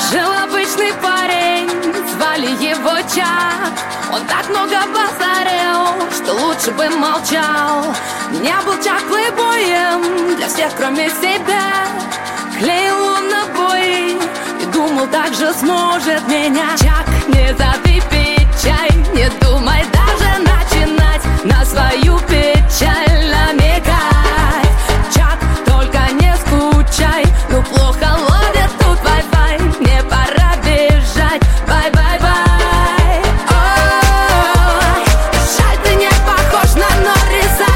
Жил обычный парень, звали его Чак. Он так много базарил, что лучше бы молчал. Не был Чак плейбоем для всех, кроме себя. Клеил он обои и думал, так же сможет меня. Чак, не забей пить чай, не думай даже начинать на свою печаль намекать. Чак, только не скучай, ну плохо ловит тут Wi-Fi. Мне пора бежать, бай-бай-бай. Ой, жаль, ты не похож на Норриса.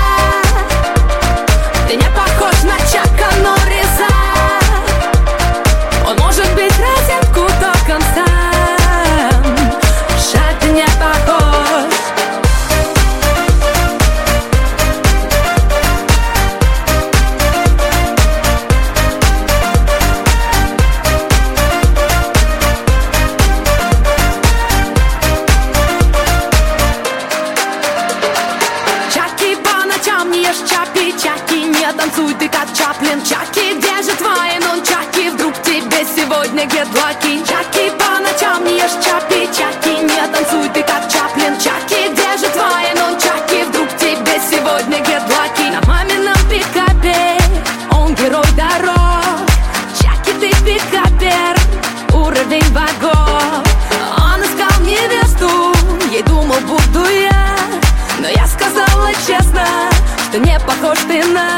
Ты не похож на Чака Норриса. Он может быть розетку до конца. Жаль, ты не похож. Чаки, по ночам не ешь чапи. Чаки, не танцуй ты как Чаплин. Чаки, где же твои нунчаки? Вдруг тебе сегодня get lucky. Чаки, по ночам не ешь чапи. Чаки, не танцуй ты как Чаплин. Чаки, где же твои нунчаки? Вдруг тебе сегодня get lucky. На мамином пикапе он герой дорог. Чаки, ты пикапер, уровень богов. Он искал невесту, ей думал, буду я. Но я сказала честно, что не похож ты на